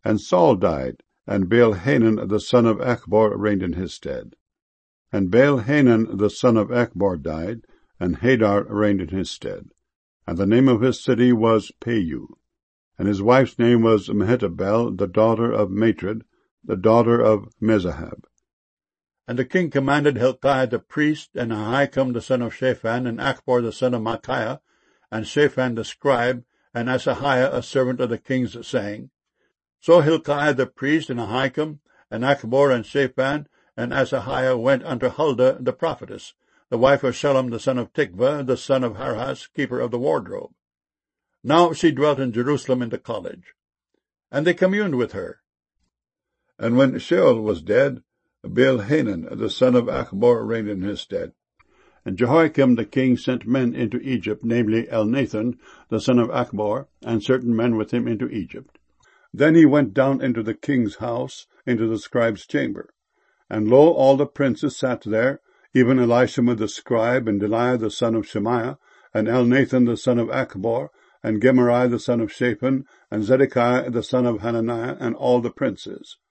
And Saul died, and Baal-Hanan the son of Achbor reigned in his stead. And Baal-Hanan the son of Achbor died, and Hadar reigned in his stead. And the name of his city was Payu. And his wife's name was Mehetabel, the daughter of Matred, the daughter of Mezahab. And the king commanded Hilkiah the priest, and Ahikam the son of Shaphan, and Achbor the son of Micaiah, and Shaphan the scribe, and Asahiah a servant of the king's, saying, So Hilkiah the priest, and Ahikam, and Achbor, and Shaphan, and Asahiah went unto Huldah the prophetess, the wife of Shallum the son of Tikvah, the son of Harhas, keeper of the wardrobe. Now she dwelt in Jerusalem in the college. And they communed with her. And when Shaul was dead, Baal-Hanan the son of Achbor reigned in his stead. And Jehoiakim the king sent men into Egypt, namely Elnathan the son of Achbor, and certain men with him into Egypt. Then he went down into the king's house, into the scribe's chamber. And lo, all the princes sat there, even Elishama the scribe, and Delaiah the son of Shemaiah, and Elnathan the son of Achbor, and Gemariah the son of Shaphan, and Zedekiah the son of Hananiah, and all the princes.